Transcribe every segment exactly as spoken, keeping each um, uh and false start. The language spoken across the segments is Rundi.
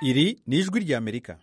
Iri ni ijwi ry'Amerika.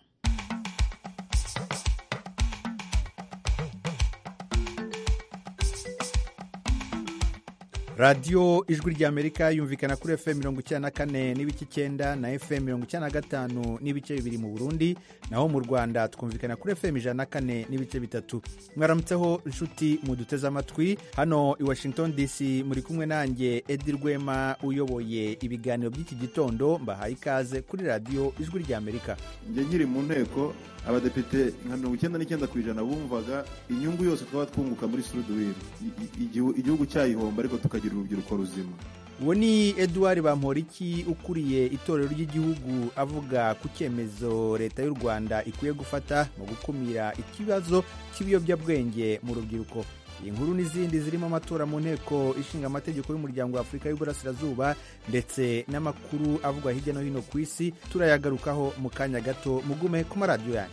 radiyo ijwi ry'Amerika yumvikana kuri F M mirongo icyenda na kane n'ibice icyenda na F M mirongo icyenda na gatanu n'ibice bibiri mu Burundi, naho mu Rwanda twumvikana kuri F M ijana na kane n'ibice bitatu. Mwaramutseho inshuti muduteze amatwi, hano i Washington D C muri kumwe nanjye Edi Rwema uyoboye ibiganiro by'iki gitondo. Mbahaye ikaze kuri radiyo ijwi ry'Amerika. Njye nkiri mu nteko abadepite nka mirongo icyenda n'icyenda ku ijana bumvaga inyungu yose twaba twunguka muri Sudwiri, igihugu cyayihomba ariko tukagira urubyiruko ruzima. Uwo ni Edouard Bamporiki ukuriye itorero ry'igihugu, avuga ku cyemezo leta y'u Rwanda ikwiye gufata mu gukumira ikibazo cy'ibiyobyabwenge mu rubyiruko. Iyi nkuru n'izindi zirimo amatora mu nteko ishinga amategeko y'umuryango wa Afurika y'Uburasirazuba ndetse n'amakuru avugwa hirya no hino ku isi turayagarukaho mu kanya gato. Mugume ku maradiyo yanyu.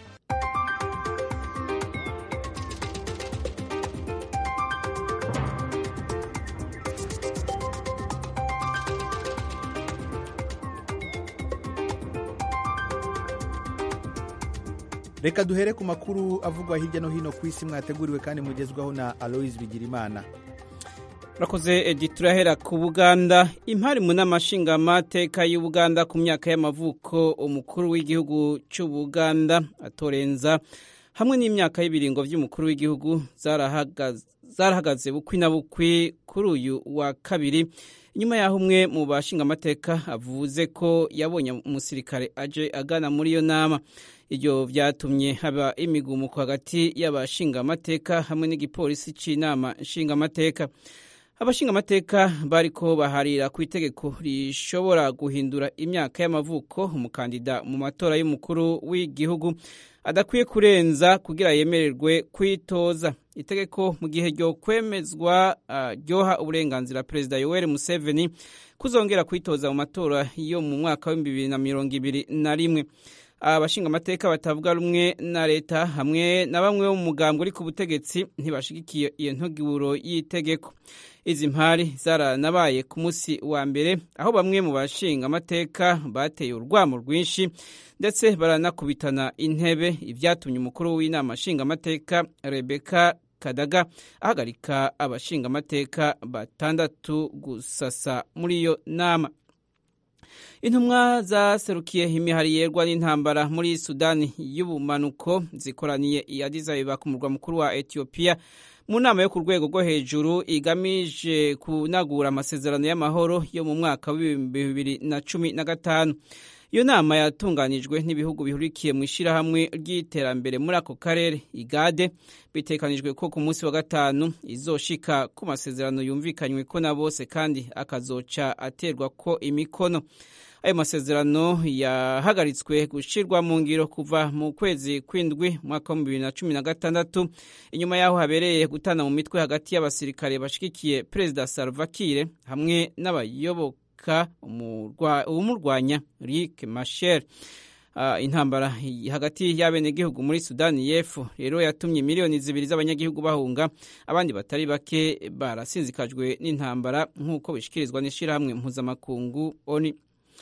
Reka duhere ku makuru avugwa hirya no hino ku isi mwateguriwe kandi mugezwaho na Aloise Bigirimana. Rakoze Edi, turahera ku Buganda. Impari mu n'amashinga amateka y'Ubuganda ku myaka y'amavuko umukuru w'igihugu cy'u Buganda atorenza hamwe n'imyaka y'ibiringo by'umukuru w'igihugu zarahagaze zarahagaze bukwi na bukwi kuri uyu wa kabiri, inyuma yaho umwe mu bashinga amateka avuze ko yabonye umusirikare aje agana muri iyo nama. Ibyo byatumye haba imigumuko hagati y'abashinga amateka hamwe n'igipolisi c'inama nshinga amateka. Abashinga amateka bariko baharira ku itegeko rishobora guhindura imyaka y'amavuko umukandida mu matora y'umukuru w'igihugu adakwiye kurenza kugira yemererwe kwitoza. Itegeko mu gihe ryo kwemezwa ryoha uh, uburenganzira Perezida Yoweri Museveni kuzongera kwitoza mu matora yo mu mwaka wa bibiri na mirongo ibiri na rimwe. Abashinga amateka batavuga rumwe na leta hamwe na bamwe bo mu mugambwe uri ku butegetsi ntibashigikiye iyo ntogiburo y'itegeko. Izi mpari zaranabaye ku munsi wa mbere, aho bamwe mu bashinga amateka bateye urwamo rwinshi ndetse baranakubitana intebe, ibyatumye umukuru w'inama nshinga amateka Rebecca Kadaga ahagarika abashinga amateka batandatu gusasa muri iyo nama. Intumwa zaserukiye imihari yerwa n'intambara muri Sudani y'ubumanuko zikoraniye i Addis Ababa ku murwa mukuru wa Ethiopia mu nama yo ku rwego rwo hejuru igamije kunagura amasezerano y'amahoro yo mu mwaka wa bibiri na cumi na gatanu. Iyo nama yatunganijwe n'ibihugu bihurikiye mu ishirahamwe ry'iterambere muri ako karere IGAD, bitekanijwe ko ku munsi wa gatanu izoshika ku masezerano yumvikanywe ko na bose kandi akazoca aterwa ko imikono. Ayo masezerano yahagaritswe gushirwa mu ngiro kuva mu kwezi kw'indwi mwaka wa bibiri na cumi na gatandatu, inyuma yaho habereye gutana mu mitwe hagati y'abasirikare bashigikiye Perezida Salva Kiir hamwe n'abayoboka umurwanya Riek Machar. Uh, intambara hagati y'abenegihugu muri Sudani y'Epfo rero yatumye miliyoni zibiri z'abanyagihugu bahunga, abandi batari bake barasinzikajwe n'intambara nk'uko bishikirizwa n'ishirahamwe mpuzamakungu O N U.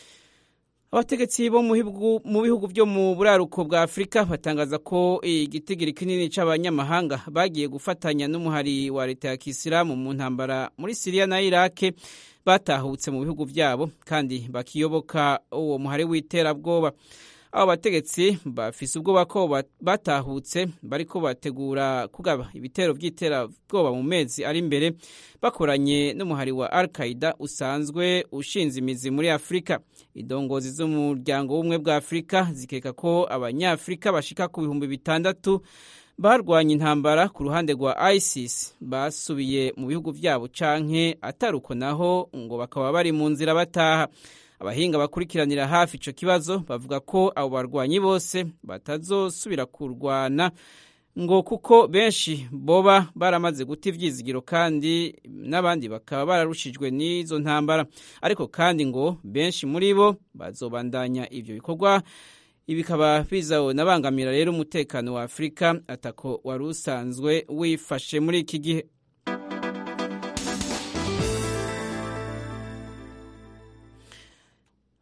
Abategetsi bo mu bihugu byo mu buraruko bwa Afurika batangaza ko igitigiri kinini c'abanyamahanga bagiye gufatanya n'umuhari wa leta ya Kisilamu mu ntambara muri Syria na Iraq batahutse mu bihugu byabo kandi bakiyoboka uwo muhari w'iterabwoba. Abo bategetsi bafise ubwoba ko batahutse bariko bategura kugaba ibitero by'iterabwoba mu mezi ari imbere, bakoranye n'umuhari wa Al-Qaeda usanzwe ushinze imizi muri Afurika. Indongozi z'umuryango w'ubumwe bwa Afurika zikeka ko abanyafurika bashika ku bihumbi bitandatu barwanya intambara ku ruhande rwa ISIS basubiye mu bihugu byabo canke ataruko naho ngo bakaba bari mu nzira bataha. Abahinga bakurikiranira hafi ico kibazo bavuga ko abo barwanyi bose batazosubira kurwana ngo kuko benshi boba baramaze guta ivyizigiro kandi n'abandi bakaba bararushijwe n'izo ntambara, ariko kandi ngo benshi muri bo bazobandanya ivyo bikorwa. Ibikaba bizaho nabangamira rero umutekano wa Afurika atako wari usanzwe wifashe muri iki gihe.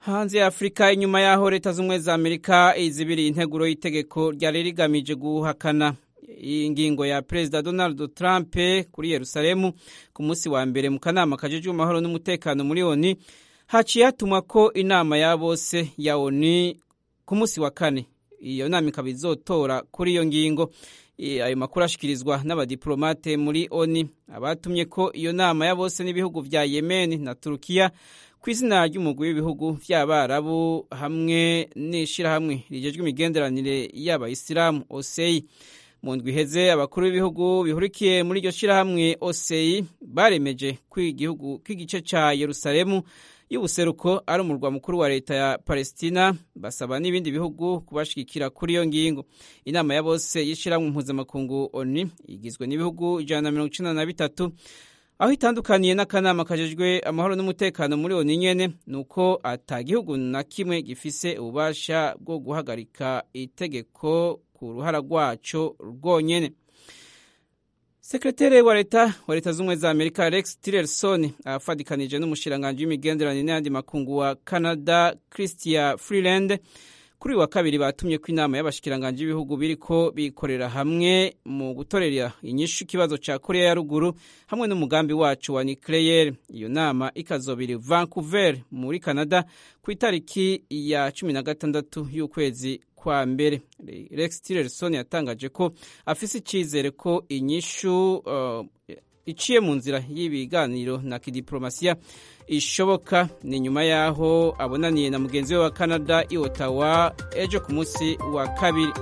Hanze ya Afrika, inyuma yaho leta z'ubumwe za Amerika izibiriye integuro y'itegeko ryari rigamije guhakana ingingo ya Perezida Donald Trump kuri Yerusalemu ku munsi wa mbere mu kanama kajejwe amahoro n'umutekano muri O N U, haciye hatumwa ko inama ya bose ya O N U ku munsi wa kane. Iyo nama ikaba izotora kuri iyo ngingo. Ayo makuru ashikirizwa n'abadiplomate muri O N U. Abatumye ko iyo nama ya bose n'ibihugu vya Yemen na Turukiya ku izina ry'umugwi w'ibihugu vy'Abarabu hamwe n'ishirahamwe rijejwe imigenderanire y'Abayisilamu O S E I. Mu ndwi iheze abakuru b'ibihugu bihurikiye muri iryo shirahamwe O S E I baremeje ko igihugu k'igice ca Yerusalemu y'ubuseruko ari umurwa mukuru wa leta ya Palestina, basaba n'ibindi bihugu kubashigikira kuri iyo ngingo. Inama ya bose y'ishirahamwe mpuzamakungu O N U igizwe n'ibihugu ijana na mirongo icenda na bitatu, aho itandukaniye n'akanama kajejwe amahoro n'umutekano muri O N U nyene nuko ata gihugu na kimwe gifise ububasha bwo guhagarika itegeko ku ruhara rwaco rwonyene. Sekretari wa leta wa leta z'ubumwe za Amerika Rex Tillerson afadikanije n'umushikiranganji w'imigenderanire n'ayandi makungu wa Canada Chrystia Freeland kuri wa kabiri batumye ko inama y'abashikiranganji b'ibihugu biriko bikorera hamwe mu gutorera inyishu kibazo ca Korea ya ruguru hamwe n'umugambi wacu wa nucleaire. Iyo nama ikazobiri Vancouver muri Canada ku itariki ya cumi na gatandatu y'ukwezi kwa mbere. Rex Tillerson yatangaje ko afise icizere ko inyishu uh, iciye mu nzira y'ibiganiro na kidiplomasiya ishoboka. Ni nyuma yaho abonaniye na mugenzi we wa Canada i Ottawa ejo ku munsi wa kabiri.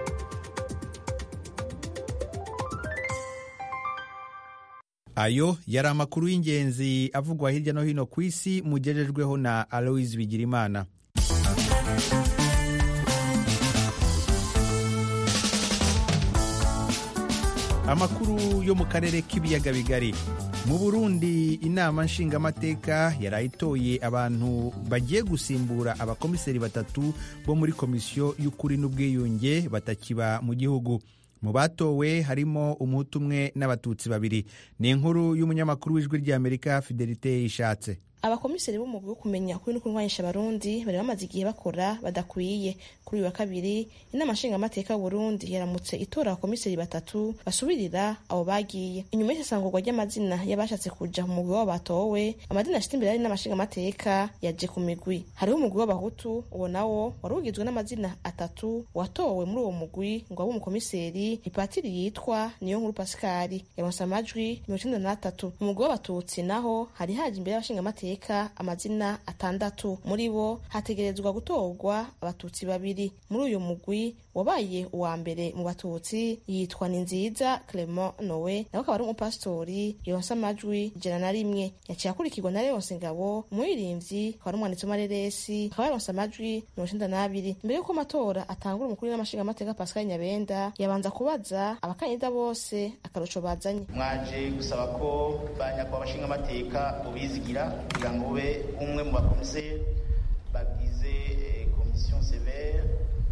Ayo yari amakuru y'ingenzi avugwa hirya no hino ku isi mugejejweho na Aloise Bigirimana. Amakuru yo mu karere k'ibiyaga bigari. Mu Burundi, inama nshingamateka yarayitoye abantu bagiye gusimbura abakomiseri batatu bo muri komisiyo y'ukuri n'ubwiyunge batakiba mu gihugu. Mu batowe harimo umuhutu umwe n'abatutsi babiri. Ni inkuru y'umunyamakuru w'ijwi ry'Amerika Fidelite Ishatse. Abakomiseri b'umugwi wo kumenya kuri no kunwanisha abarundi bari bamaze igihe bakora badakwiye. Kuri uyu wa kabiri, inama nshingamateka y'u Burundi yaramutse itora abakomiseri batatu basubirira abo bagiye. Inyuma y'isesangurwa ry'amazina y'abashatse kuja mu mugwi w'abo batowe, amazina ashitse imbere y'inama nshingamateka yaje ku migwi. Hariho umugwi w'abahutu, uwo nawo wari ugizwe n'amazina atatu watowe muri uwo mugwi ngo abe umukomiseri. Ipatiri yitwa Niyonkuru Pascal yaronse amajwi mirongo icenda n'atatu. Mu mugwi w'abatutsi naho hari haje imbere y'abashingamateka amazina atandatu. Muri bo hategerezwa gutorwa abatutsi babiri. Muri uyu mugwi wabaye uwa mbere mu batutsi yitwa Ninziza Clement Noe, nawe akaba ari umupasitori yonse amajwi ijana na rimwe. Yaciye akurikirwa na Leonce Ngabo, umuririmbyi akaba ari umwanditsi w'amareresi, akaba yaronse amajwi mirongo icenda n'abiri. Mbere y'uko amatora atangura, umukuru w'amashingamateka Pascal Nyabenda yabanza kubaza abakandida bose akarusho bazanye. Mwaje gusaba ko banyakwa abashingamateka ubizigira kugira ngo ube umwe mu bakomiseri bagize komisiyo severe.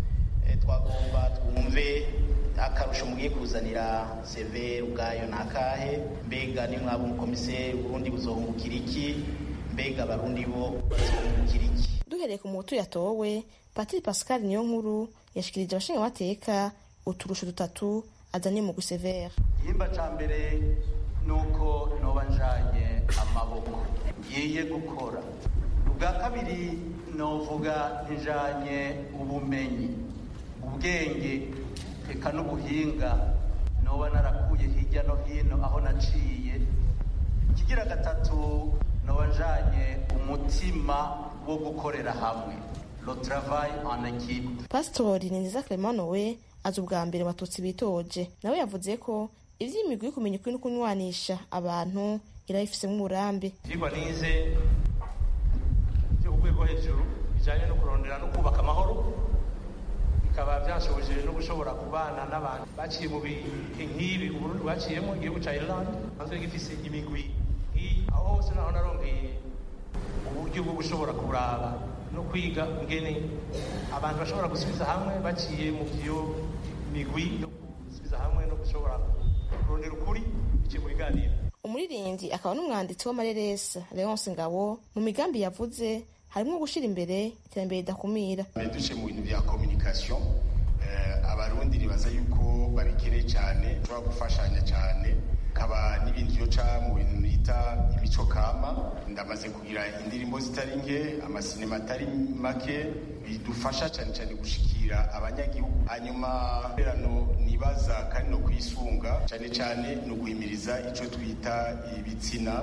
Twagomba twumve akarusho mugiye kuzanira severe ubwayo nakahe, mbega ni mwaba umukomiseri Burundi buzohungukira iki, mbega abarundi bo bazohungukira iki. Duhereye ku muhutu yatowe, Patiri Pascal Niyonkuru yashikirije abashingamateka uturusho dutatu azanye mu gusevere. Ihimba ca mbere nuko noba njanye amaboko ngiye gukora. Ubwa kabiri novuga njanye ubumenyi, ubwenge, eka n'ubuhinga noba narakuye hirya no hino aho naciye. Kigira gatatu noba njanye umutima wo gukorera hamwe, le travail en équipe. Pastori Ninziza Clement Noe azi ubwa mbere abatutsi bitoje, nawe yavuze ko ivy'imigwi yo kumenya ukuri no kunywanisha abantu irayifisemo uburambe. Vyigwa nize byo urwego hejuru bijanye no kurondera no kubaka amahoro, bikaba byashoboje no gushobora kubana n'abantu baciye mu bihe nk'ibi Burundi baciyemo, igihugu ca Ireland maze gifise imigwi aho hose naho narongeye uburyo bwo gushobora kuraba no kwiga ngene abantu bashobora gusubiza hamwe baciye mu byo migwi yo gusubiza hamwe no gushobora kurondera ukuri icyo biganira. Umuririmbyi akaba n'umwanditsi w'amareresi Leonce Ngabo mu migambi yavuze harimo gushyira imbere iterambere ridakumira. duce mu bintu bya communication abarundi nibaza yuko babikeneye cyane bashobora gufashanya cyane kaba n'ibindi byoca mu bintu bita imico kama. ndamaze kugira indirimbo zitari nke, amasinema atari make bidufasha cyane cyane gushikira abanyagihugu. hanyuma rero nibaza kandi no kwisunga cyane cyane no guhimiriza icyo twita ibitsina,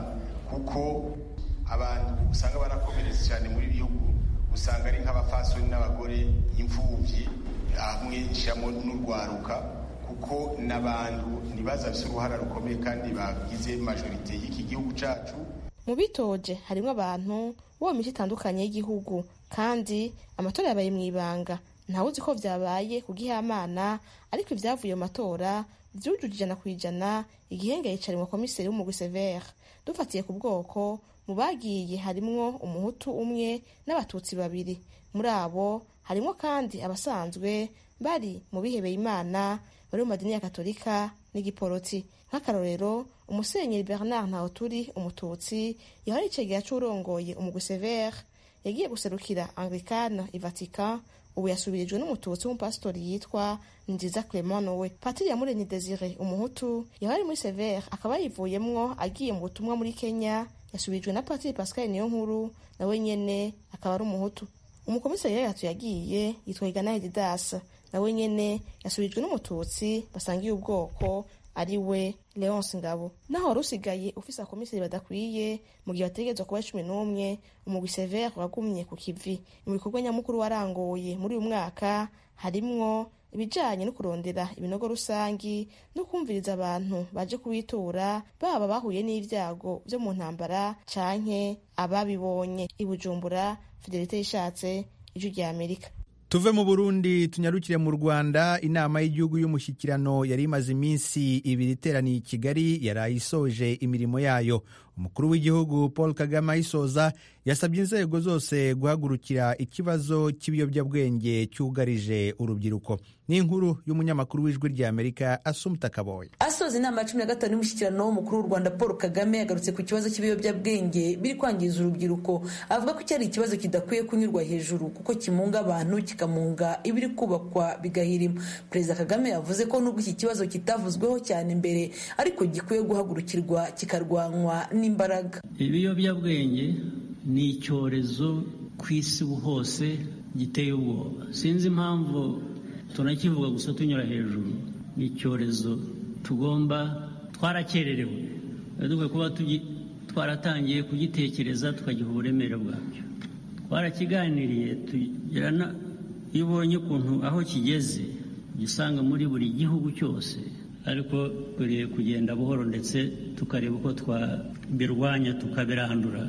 kuko abantu usanga barakomeretse cyane muri bihugu usanga ari nk'abafasoni n'abagore, imfuvyi, hamwe nshyiramo n'urwaruka, kuko n'abantu nibaza bafite uruhara rukomeye kandi bagize majorite y'iki gihugu cyacu. Mu bitoje harimo abantu bo mu mico itandukanye y'igihugu, kandi amatora yabaye mu ibanga, ntawe uzi ko vyabaye kugihamana, ariko ivyavuye mu matora vyujuje ijana ku ijana. igihenge yicarimwe komiseri w'umugwi Severe. Dufatiye ku bwoko, mu bagiye harimwo umuhutu umwe n'abatutsi babiri. Muri abo harimo kandi abasanzwe bari mu bihebeye Imana bari mu madini ya Katolika n'igiporoti. Nk'akarorero, umusenyeri Bernard Ntawuturi, umututsi yahari icegera c'urongoye umugwi Severe, yagiye guserukira Anglikana i Vatican, ubu yasubirijwe n'umututsi w'umupasitori yitwa Nziza Clement Nowe. Patiri Yamuremye Desire, umuhutu yahari muri Severe, akaba yivuyemwo agiye mu butumwa muri Kenya, yasubirijwe na Patiri Pascal Niyonkuru, nawe nyene akaba ari umuhutu. Umukomiseri yatu yagiye yitwa Igana Didas, nawe nyene yasubirijwe n'umututsi basangiye ubwoko ari we Leonce Ngabo. Naho rusigaye ufisa komiseri badakwiye mu gihe bategezwa kuba cumi n'umwe, umugwi Severe wagumye ku kivi. Mu bikorwa nyamukuru warangoye muri uyu mwaka harimwo ibijanye no kurondera ibinogo rusangi no kumviriza abantu baje kubitura, baba bahuye n'ivyago vyo mu ntambara canke ababibonye. I Bujumbura, Fidelite Yishatse, Ijwi rya Amerika. Tuve mu Burundi tunyarukire mu Rwanda. Inama y'igihugu y'umushyikirano yari imaze iminsi ibiri iteraniye i Kigali yarayisoje imirimo yayo. Umukuru w'igihugu Paul Kagame ayisoza yasabye inzego zose guhagurukira ikibazo cy'ibiyobyabwenge cyugarije urubyiruko. Ni inkuru y'umunyamakuru w'Ijwi rya Amerika Assumpta Kaboyi. Asoza inama ya cumi na gatanu y'umushyikirano w'umukuru w'u Rwanda Paul Kagame yagarutse ku kibazo cy'ibiyobyabwenge biri kwangiza urubyiruko. Avuga ko cyari ikibazo kidakwiye kunyurwa hejuru kuko kimunga abantu kikamunga ibiri kubakwa bigahirima. Perezida Kagame yavuze ko nubwo iki kibazo kitavuzweho cyane mbere, ariko gikwiye guhagurukirwa kikarwanwa n'imbaraga. Ibiyobyabwenge ni icyorezo ku isi hose giteye ubwoba. Sinzi impamvu tunakivuga gusa tunyura hejuru. Ni icyorezo tugomba, twarakererewe, dukwiye kuba twaratangiye kugitekereza tukagiha uburemere bwabyo. Twarakiganiriye tugirana, iyo ubonye ukuntu aho kigeze gisanga muri buri gihugu cyose, ariko turiye kugenda buhoro ndetse tukareba uko twabirwanya tukabirandura.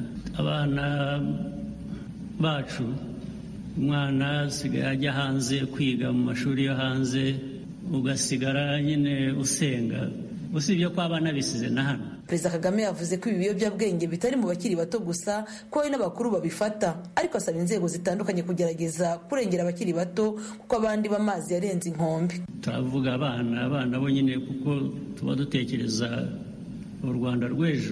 Abana bacu, umwana asigaye ajya hanze kwiga mu mashuri yo hanze, ugasigara nyine usenga, usibye ko abana bisize na hano. Perezida Kagame yavuze ko ibi biyobyabwenge bitari mu bakiri bato gusa, ko hari n'abakuru babifata, ariko asaba inzego zitandukanye kugerageza kurengera abakiri bato kuko abandi b'amazi yarenze inkombe. Turavuga abana, abana bo nyine kuko tuba dutekereza u Rwanda rw'ejo,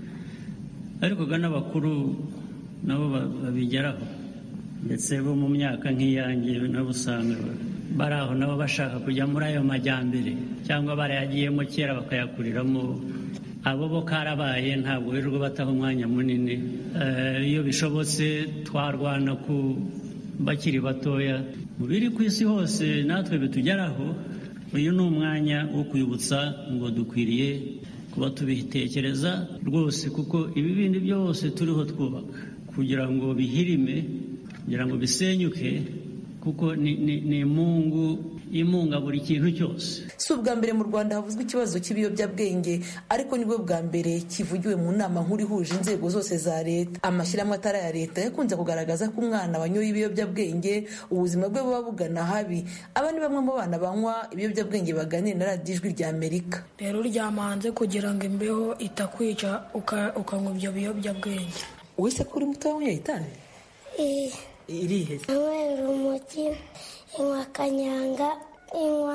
ariko n'abakuru nabo babigeraho, ndetse bo mu myaka nk'iyanjye nabo usanga bari aho nabo bashaka kujya muri ayo majyambere, cyangwa barayagiyemo kera bakayakuriramo. Abo bo karabaye ntabwo birirwa bataha umwanya munini. Iyo bishobotse twarwana ku bakiri batoya. Mu biri ku isi hose natwe bitugeraho, uyu ni umwanya wo kwibutsa ngo dukwiriye kuba tubitekereza rwose, kuko ibi bindi byose turiho twubaka kugira ngo bihirime, kugira ngo bisenyuke, kuko ni, ni, ni Mungu imunga buri kintu cyose. Si ubwa mbere mu Rwanda havuzwe ikibazo cy'ibiyobyabwenge, ariko nibwo bwa mbere kivugiwe mu nama nkuru ihuje inzego zose za leta. Amashyirahamwe atari aya leta yakunze kugaragaza ko umwana wanyoye ibiyobyabwenge ubuzima bwe buba bugana habi. Aba ni bamwe mu bana banywa ibiyobyabwenge baganira na radiyo Ijwi rya Amerika. Rero uryama hanze kugira ngo imbeho itakwica ukanywa ibyo biyobyabwenge. Wese ko uri muto wanyoye itabi? Eh. Irihe? Anywera umuti, inywa kanyanga, inywa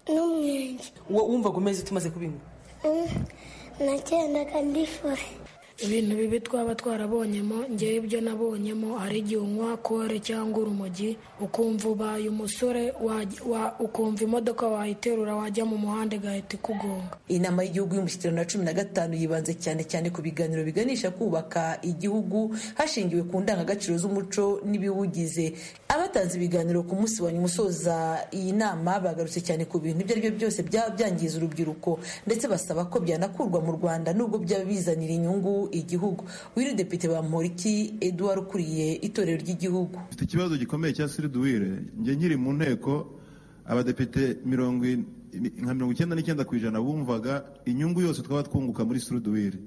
n'umwenge. Wumvaga umeze tumaze kubinywa? Nagendaga ndifure. ibintu bibi twaba twarabonyemo. Ngewe ibyo nabonyemo hari igihe unywa kore cyangwa urumogi ukumva ubaye umusore, ukumva imodoka wayiterura wajya mu muhanda igahita ikugonga. Inama y'igihugu y'umushyikirano ya cumi na gatanu yibanze cyane cyane ku biganiro biganisha kubaka igihugu hashingiwe ku ndangagaciro z'umuco n'ibiwugize. Abatanze ibiganiro ku munsi wa nyuma usoza iyi nama bagarutse cyane ku bintu ibyo ari byo byose byaba byangiza urubyiruko, ndetse basaba ko byanakurwa mu Rwanda nubwo byaba bizanira inyungu igihugu. Wiri Depite Bamporiki Edouard ukuriye itorero ry'igihugu. Mfite ikibazo gikomeye cya Siruduwire. Nge nkiri mu nteko abadepite mirongo nka mirongo icyenda n'icyenda ku ijana bumvaga inyungu yose twaba twunguka muri Siruduwire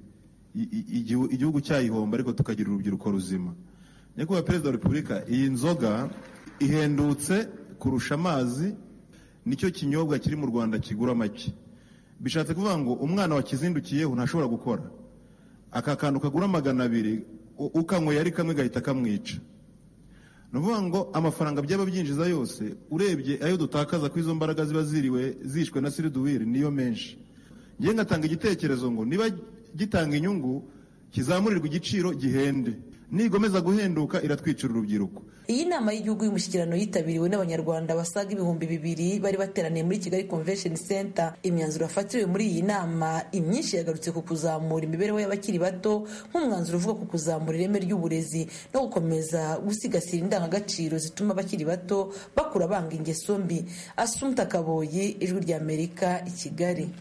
igihugu cyayihomba ariko tukagira urubyiruko ruzima. Nyakubahwa Perezida wa Repubulika, iyi nzoga ihendutse kurusha amazi, nicyo kinyobwa kiri mu Rwanda kigura make. Bishatse kuvuga ngo umwana wakizindukiyeho ntashobora gukora. Aka kantu kagura magana abiri ukanyweye ari kamwe gahita kamwica. Nuvuga ngo amafaranga byaba byinjiza yose urebye ayo dutakaza ku izo mbaraga ziba ziriwe zishwe na Siruduwire niyo menshi. Ngiye ngatanga igitekerezo ngo niba gitanga inyungu kizamurirwa igiciro gihende, nigomeza guhenduka iratwicira urubyiruko. Iyi nama y'igihugu y'umushyikirano yitabiriwe n'abanyarwanda basaga ibihumbi bibiri bari bateraniye muri Kigali Convention Center. Imyanzuro yafatiriwe muri iyi nama imyinshi yagarutse ku kuzamura imibereho y'abakiri bato, nk'umwanzuro uvuga ku kuzamura ireme ry'uburezi no gukomeza gusigasira indangagaciro zituma abakiri bato bakura banga ingeso mbi. Assumpta Kaboyi, Ijwi ry'Amerika, i Kigali.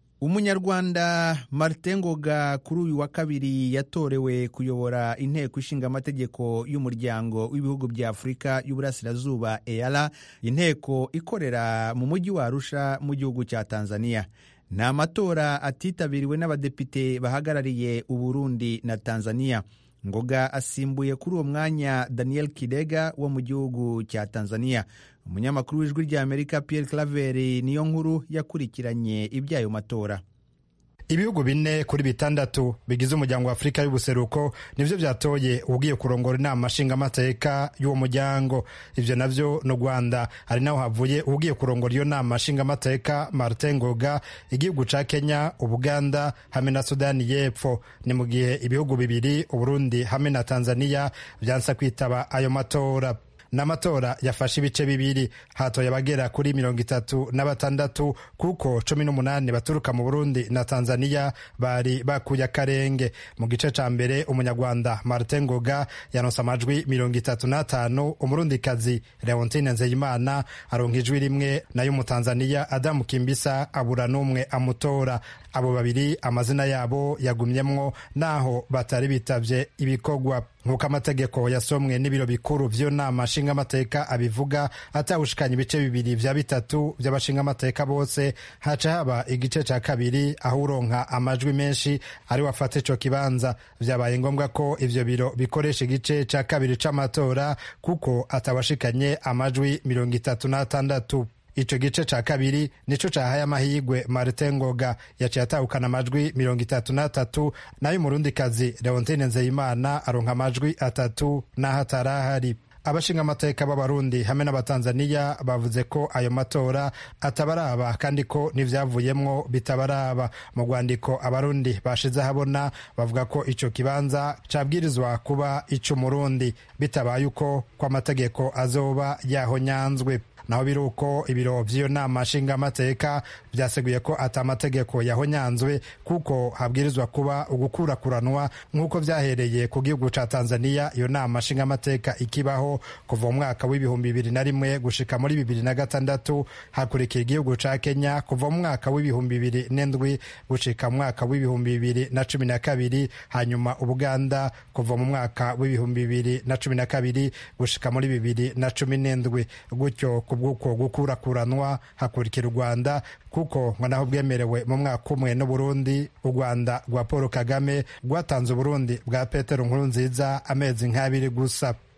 Umunyarwanda Martin Ngoga kuri uyu wa kabiri yatorewe kuyobora inteko ishinga amategeko y'umuryango w'ibihugu bya Afurika y'Uburasirazuba E A L A, inteko ikorera mu mujyi wa Arusha mu gihugu cya Tanzania. Ni amatora atitabiriwe n'abadepite bahagarariye Uburundi na Tanzania. Ngoga asimbuye kuri uwo mwanya Daniel Kidega wo mu gihugu cya Tanzania. Umunyamakuru w'Ijwi ry'Amerika Pierre Claver niyo nkuru yakurikiranye ibyayo matora. Ibihugu bine kuri bitandatu bigize umuryango wa Afurika y'ubuseruko nivyo byatoye ugiye kurongora inama nshinga amateka y'uwo muryango. Ivyo navyo no Rwanda, ari naho havuye ugiye kurongora iyo nama nshinga amateka Martin Ngoga, igihugu ca Kenya, Ubuganda hamwe na Sudani y'Epfo. Ni mu gihe ibihugu bibiri Uburundi hamwe na Tanzania byansa kwitaba ayo matora. N'amatora yafashe ibice bibiri, hatoye abagera kuri mirongo itatu na batandatu kuko cumi n'umunani baturuka mu Burundi na Tanzania bari bakuye akarenge. Mu gice ca mbere umunyarwanda Martin Ngoga yanonse amajwi mirongo itatu n'atanu, umurundikazi Leontine Nzeyimana aronka ijwi rimwe, nayo umutanzania Adamu Kimbisa abura n'umwe amutora. Abo babiri amazina yabo yagumyemwo naho batari bitavye ibikorwa. Nk'uko amategeko yasomwe n'ibiro bikuru vy'iyo nama nshingamateka abivuga, atawushikanya ibice bibiri vya bitatu vy'abashingamateka bose, haca haba igice ca kabiri aho uronka amajwi menshi ari wafata ico kibanza. Vyabaye ngombwa ko ivyo biro bikoresha igice ca kabiri c'amatora kuko atawashikanye amajwi mirongo itatu n'atandatu. Ico gice ca kabiri nico cahaye amahigwe Martin Ngoga, yaciye atahukana amajwi mirongo itatu n'atatu, nayo umurundikazi Leontine Nzeyimana aronka amajwi atatu n'aho atarahari. Abashinga amateka b'Abarundi hamwe n'Abatanzania bavuze ko ayo matora atabaraba kandi ko n'ivyavuyemwo bitabaraba. Mu rwandiko Abarundi bashize ahabona bavuga ko ico kibanza cabwirizwa kuba ic'Umurundi, bitabaye uko kwa amategeko azoba yahonyanzwe. Naho biruko ibiro vy'iyo nama nshinga amateka vyaseguye ko ata amategeko yahonyanzwe kuko habwirizwa kuba ugukurakuranwa nk'uko vyahereye ku gihugu ca Tanzania. Iyo nama nshinga amateka ikibaho kuva mu mwaka w'ibihumbi bibiri na rimwe gushika muri bibiri na gatandatu, hakurikira igihugu ca Kenya kuva mu mwaka w'ibihumbi bibiri n'indwi gushika mu mwaka w'ibihumbi bibiri na cumi na kabiri, hanyuma Ubuganda kuva mu mwaka w'ibihumbi bibiri na cumi na kabiri gushika muri bibiri na cumi n'indwi. Gutyo kubwuko gukurakuranwa hakurikira u Rwanda kuko ngo naho bwemerewe mu mwaka umwe n'u Burundi. U Rwanda rwa Paul Kagame rwatanze Uburundi bwa Petero Nkurunziza amezi nk'abiri gusa.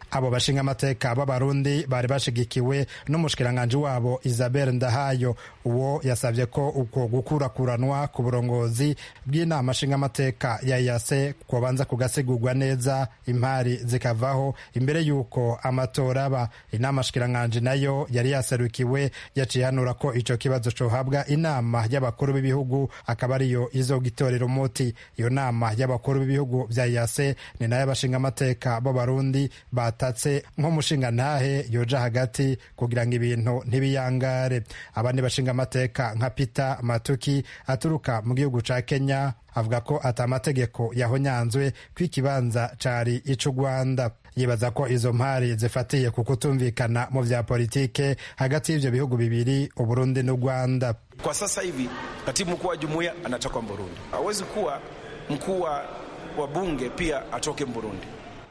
abo bashinga amateka b'abarundi bari bashigikiwe n'umushikiranganji wabo Isabelle Ndahayo. Uwo yasabye ko uko gukurakuranwa ku burongozi bw'inama nshinga amateka ya yase kubanza kugasigurwa neza, impari zikavaho imbere y'uko amatora aba. Inama nshikiranganji nayo yari yaserukiwe, yaciye hanura ko ico kibazo cohabwa inama y'abakuru b'ibihugu akaba ariyo izogitorera umuti. Iyo nama y'abakuru b'ibihugu vya yase ni nayo abashinga amateka b'abarundi batatse nk'umushinga ntahe yoja hagati kugira ngo ibintu ntibiyangare. Abandi bashinga amateka nka Peter Matuki aturuka mu gihugu ca Kenya avuga ko atamategeko yahonyanzwe kw'ikibanza cari ico Rwanda. Yibaza ko izo mpari zifatiye ku kutumvikana mu vya politike hagati y'ivyo bihugu bibiri, Uburundi n'u Rwanda. Kwa sasa hivi katibu mkuu wa jumuiya anatoka Burundi, hawezi kuwa mkuu wa bunge pia atoke Burundi.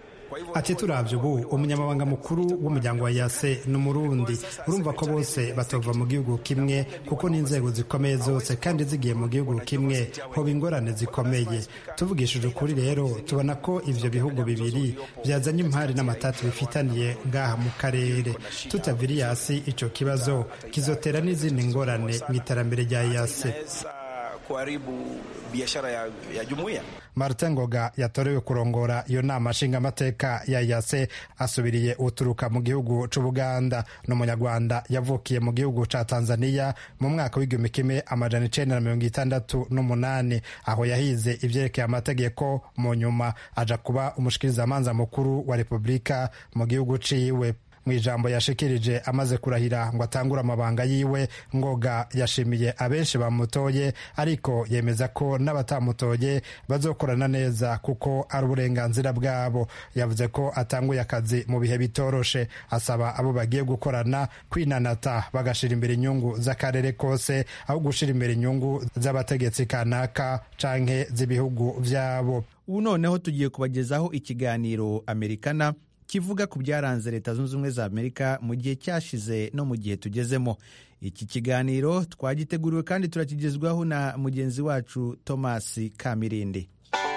Ati turavye ubu umunyamabanga mukuru w'umuryango wa yase n'umurundi, urumva ko bose batova mu gihugu kimwe kuko n'inzego zikomeye zose kandi zigiye mu gihugu kimwe hoba ingorane zikomeye. Tuvugishije ukuri rero tubona ko ivyo bihugu bibiri vyazanye impari n'amatatu bifitaniye ngaha mu karere. Tutaviriye hasi ico kibazo kizotera n'izindi ngorane mu iterambere rya yase. Kuharibu biashara ya, ya jumuiya. Martin Ngoga yatorewe kurongora iyo nama nshinga amateka ya yase asubiriye uturuka mu gihugu c'Ubuganda. N'umunyarwanda yavukiye mu gihugu ca Tanzania mu mwaka w'igihumbi kimwe amajana icenda na mirongo itandatu n'umunani, aho yahize ivyerekeye amategeko, mu nyuma aja kuba umushikirizamanza mukuru wa Repubulika mu gihugu ciwe. Mu ijambo yashikirije amaze kurahira ngo atangure amabanga yiwe, Ngoga yashimiye abenshi bamutoye, ariko yemeza ko n'abatamutoye bazokorana neza kuko ari uburenganzira bwabo. Yavuze ko atanguye akazi mu bihe bitoroshe, asaba abo bagiye gukorana kwinanata bagashira imbere inyungu z'akarere kose aho gushira imbere inyungu z'abategetsi kanaka canke z'ibihugu vyabo. Ubu noneho tugiye kubagezaho ikiganiro Amerikana kivuga ku byaranze Leta Zunze Ubumwe za Amerika mu gihe cyashize no mu gihe tugezemo. Iki kiganiro twagiteguriwe kandi turakigezwaho na mugenzi wacu Thomas Kamirindi.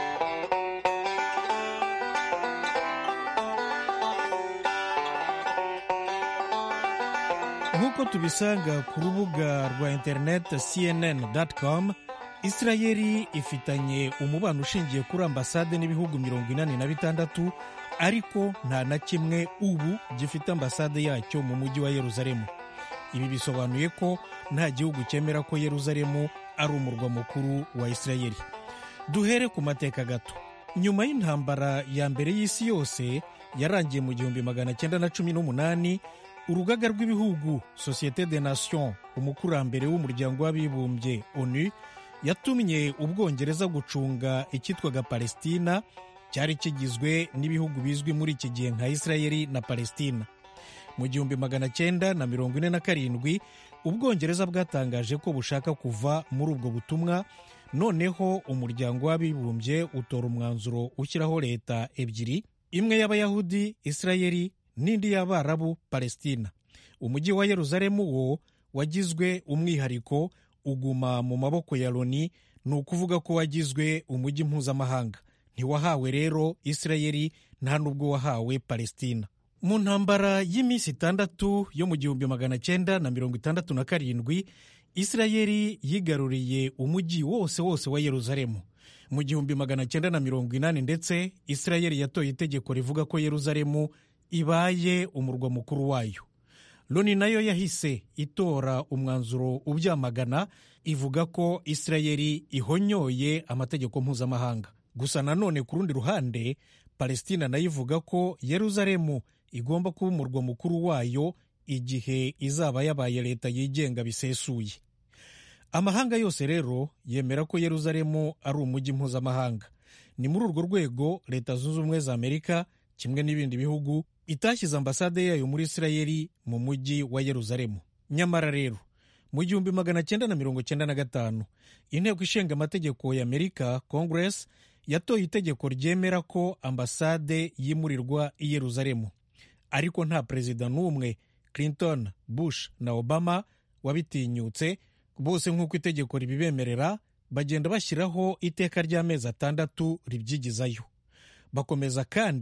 Nk'uko tubisanga ku rubuga rwa internet C N N dot com, Israeli ifitanye umubano ushingiye kuri ambasade n'ibihugu mirongo inani na bitandatu, ariko nta na kimwe ubu gifite ambasade yacyo mu mujyi wa Yeruzalemu. Ibi bisobanuye ko nta gihugu cyemera ko Yeruzalemu ari umurwa mukuru wa Israeli. Duhere ku mateka gato. Nyuma y'intambara ya mbere y'isi yose yarangiye mu gihumbi magana cyenda na cumi n'umunani, urugaga rw'ibihugu Société des Nations, umukurambere w'umuryango w'abibumbye ONU, yatumye Ubwongereza gucunga icyitwaga Palestina, cyari kigizwe n'ibihugu bizwi muri iki gihe nka Israeli na Palestina. Mu gihumbi magana cyenda na mirongo ine na karindwi, Ubwongereza bwatangaje ko bushaka kuva muri ubwo butumwa, noneho umuryango w'abibumbye utora umwanzuro ushyiraho leta ebyiri, imwe y'Abayahudi Israeli n'indi y'Abarabu Palestina. Umujyi wa Yeruzalemu wo wagizwe umwihariko, uguma mu maboko ya Loni, ni ukuvuga ko wagizwe umujyi mpuzamahanga. Ntiwahawe rero Israeli, nta nubwo wahawe Palestina. Mu ntambara y'iminsi itandatu yo mu gihumbi magana cyenda na mirongo itandatu na karindwi, Israeli yigaruriye umujyi wose wose wa Yeruzalemu. Mu gihumbi magana cyenda na mirongo inani ndetse Israeli yatoye itegeko rivuga ko Yeruzalemu ibaye umurwa mukuru wayo. Loni nayo yahise itora umwanzuro ubyamagana, ivuga ko Israeli ihonyoye amategeko mpuzamahanga. Gusa nanone ku rundi ruhande, Palestina nayo ivuga ko Yeruzalemu igomba kuba umurwa mukuru wayo igihe izaba yabaye leta yigenga bisesuye. Amahanga yose rero yemera ko Yeruzalemu ari umujyi mpuzamahanga. Ni muri urwo rwego Leta Zunze Ubumwe za Amerika kimwe n'ibindi bihugu itashyize ambasade yayo muri Israeli mu mujyi wa Yeruzalemu. Nyamara rero mu gihumbi magana cyenda na mirongo cyenda na gatanu, inteko ishinga amategeko ya Amerika, Congress, yatoye itegeko ryemera ko ambasade yimurirwa i Yeruzalemu. Ariko nta perezida n'umwe, Clinton, Bush na Obama, wabitinyutse. Bose nk'uko itegeko ribibemerera, bagenda bashyiraho iteka ry'amezi atandatu ribyigizayo. Bakomeza kandi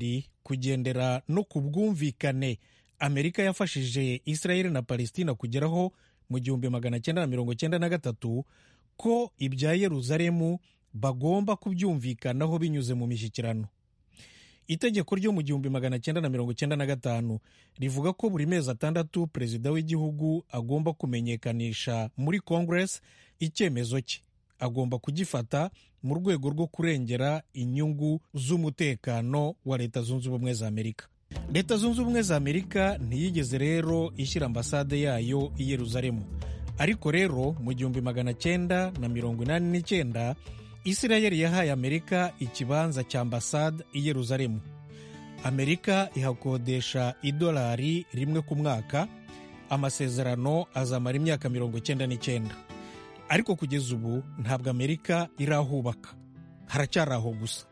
kugendera no ku bwumvikane amerika yafashije israel na palestina kugeraho mu gihumbi magana cyenda na mirongo cyenda na gatatu, ko ibya yeruzalemu bagomba kubyumvikanaho binyuze mu mishyikirano. Itegeko ryo mu gihumbi magana cyenda na mirongo cyenda na gatanu rivuga ko buri mezi atandatu perezida w'igihugu agomba kumenyekanisha muri Congress icyemezo cye. Agomba kugifata mu rwego rwo kurengera inyungu z'umutekano wa Leta Zunze Ubumwe za Amerika. Leta Zunze Ubumwe za Amerika ntiyigeze rero ishyira ambasade yayo i Yeruzalemu, ariko rero mu gihumbi magana cyenda na mirongo inani n'icyenda Isirayeli yahaye Amerika ikibanza cya ambasade i Yeruzalemu. Amerika ihakodesha idolari rimwe ku mwaka. Amasezerano azamara imyaka mirongo cyenda n'icyenda, ariko kugeza ubu ntabwo Amerika irahubaka, haracyari aho gusa.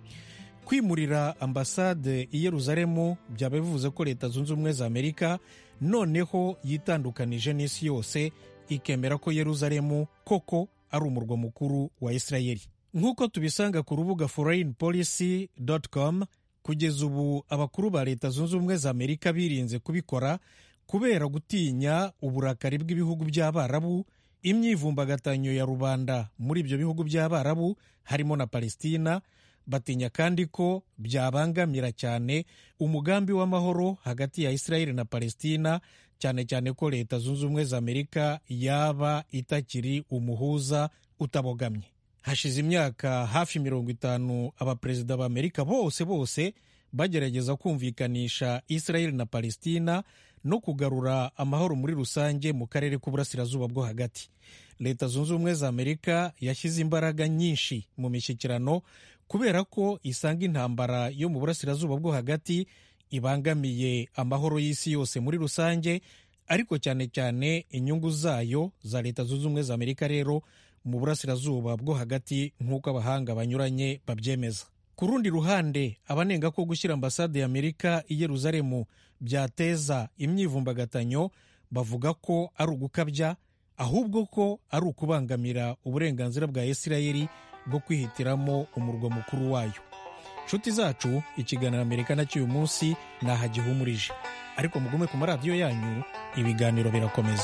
Kwimurira ambasade i Yeruzalemu byaba bivuze ko Leta Zunze Ubumwe za Amerika noneho yitandukanije n'isi yose, ikemera ko Yeruzalemu koko ari umurwa mukuru wa Isirayeli. Nk'uko tubisanga ku rubuga foreign policy dot com, kugeza ubu abakuru ba Leta Zunze Ubumwe za Amerika birinze kubikora kubera gutinya uburakari bw'ibihugu by'Abarabu, imyivumbagatanyo ya rubanda muri ibyo bihugu by'Abarabu harimo na Palestina. Batinya kandi ko byabangamira cyane umugambi w'amahoro hagati ya Isirayeli na Palestina, cyane cyane ko Leta Zunze Ubumwe za Amerika yaba itakiri umuhuza utabogamye. Hashize imyaka hafi mirongo itanu abaperezida ba Amerika bose bose bagerageza kumvikanisha Isirayeli na Palestina no kugarura amahoro muri rusange mu karere k'uburasirazuba bwo hagati. Leta Zunze Ubumwe za Amerika yashyize imbaraga nyinshi mu mishyikirano kubera ko isanga intambara yo mu burasirazuba bwo hagati ibangamiye amahoro y'isi yose muri rusange, ariko cyane cyane inyungu zayo za Leta Zunze Ubumwe za Amerika rero mu burasirazuba bwo hagati, nk'uko abahanga banyuranye babyemeza. Ku rundi ruhande, abanenga ko gushyira ambasade ya Amerika i Yeruzalemu byateza imyivumbagatanyo bavuga ko ari ugukabya, ahubwo ko ari ukubangamira uburenganzira bwa Isirayeli bwo kwihitiramo umurwa mukuru wayo. Nshuti zacu, ikiganiro Amerika na cy'uyu munsi naha gihumurije, ariko mugume ku maradiyo yanyu, ibiganiro birakomeza.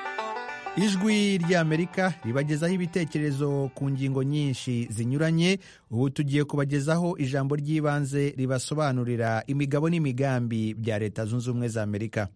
Ijwi ry'Amerika ribagezaho ibitekerezo ku ngingo nyinshi zinyuranye. Ubu tugiye kubagezaho ijambo ry'ibanze ribasobanurira imigabo n'imigambi bya Leta Zunze Ubumwe za Amerika.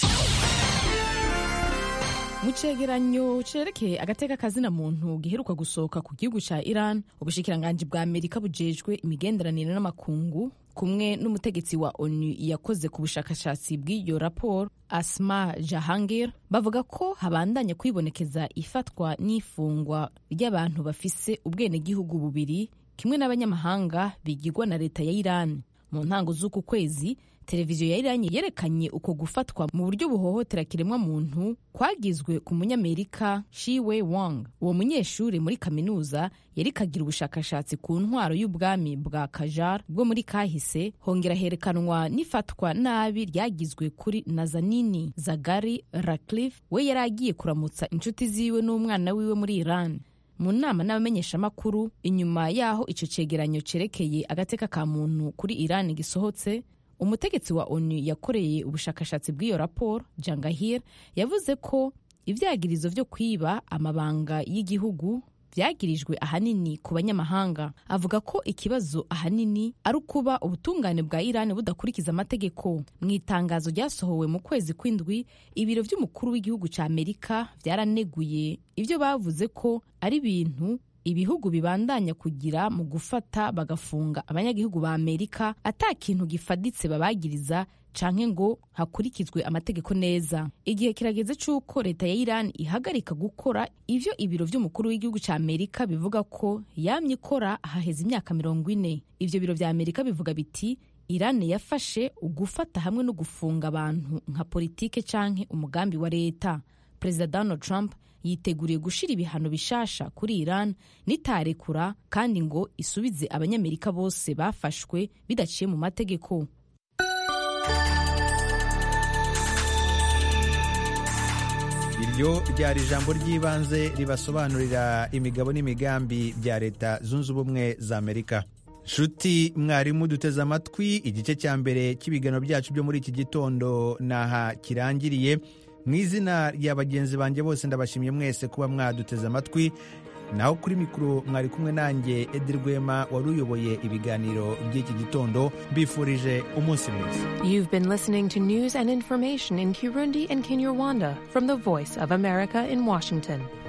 Mu cegeranyo cerekeye agateka kazina muntu giheruka gusohoka ku gihugu ca Iran, ubushikiranganji bwa Amerika bujejwe imigenderanire n'amakungu kumwe n'umutegetsi wa ONU yakoze ku bushakashatsi bw'iyo raporo, Asma Jahangir, bavuga ko habandanya kwibonekeza ifatwa n'ifungwa ry'abantu bafise ubwenegihugu bubiri kimwe n'abanyamahanga bigirwa na leta ya Iran. Mu ntango z'uku kwezi, televiziyo ya Iran yerekanye uko gufatwa mu buryo buhohotera kiremwa muntu kwagizwe ku munyamerika Shiwe Wang. Uwo munyeshuri muri kaminuza yari kagira ubushakashatsi ku ntwaro y'ubwami bwa Qajar bwo muri kahise. Hongera herekanwa n'ifatwa nabi ryagizwe kuri Nazanin Zaghari Ratcliffe, we yari agiye kuramutsa inshuti ziwe n'umwana wiwe muri Iran. Mu nama n'abamenyeshamakuru inyuma yaho ico cegeranyo cerekeye agateka ka muntu kuri Iran gisohotse, umutegetsi wa ONU yakoreye ubushakashatsi bw'iyo raporo, Jangahir, yavuze ko ivyagirizo vyo kwiba amabanga y'igihugu vyagirijwe ahanini ku banyamahanga. Avuga ko ikibazo ahanini ari ukuba ubutungane bwa Iran budakurikiza amategeko. Mu itangazo ryasohowe mu kwezi kw'indwi, ibiro vy'umukuru w'igihugu ca Amerika vyaraneguye ivyo bavuze ko ari ibintu ibihugu bibandanya kugira mu gufata bagafunga abanyagihugu ba Amerika ata kintu gifaditse babagiriza canke ngo hakurikizwe amategeko neza. Igihe kirageze c'uko leta ya Iran ihagarika gukora ivyo ibiro vy'umukuru w'igihugu ca Amerika bivuga ko yamye ikora haheze imyaka mirongo ine. Ivyo biro vya Amerika bivuga biti Iran yafashe ugufata hamwe no gufunga abantu nka politike canke umugambi wa leta. Perezida Donald Trump yiteguriye gushira ibihano bishasha kuri Iran nitarekura kandi ngo isubize abanyamerika bose bafashwe bidaciye mu mategeko. Iryo ryari ijambo ry'ibanze ribasobanurira imigabo n'imigambi bya Leta Zunze Ubumwe za Amerika. nshuti mwarimu duteze amatwi, igice cya mbere cy'ibiganiro byacu byo muri iki gitondo naha kirangiriye. Mu izina rya bagenzi banjye bose ndabashimiye mwese kuba mwaduteze amatwi. Naho kuri mikoro mwari kumwe nanjye Edi Rwema wari uyoboye ibiganiro by'iki gitondo. Mbifurije umunsi mwiza. You've been listening to news and information in Kirundi and Kinyarwanda from the Voice of America in Washington.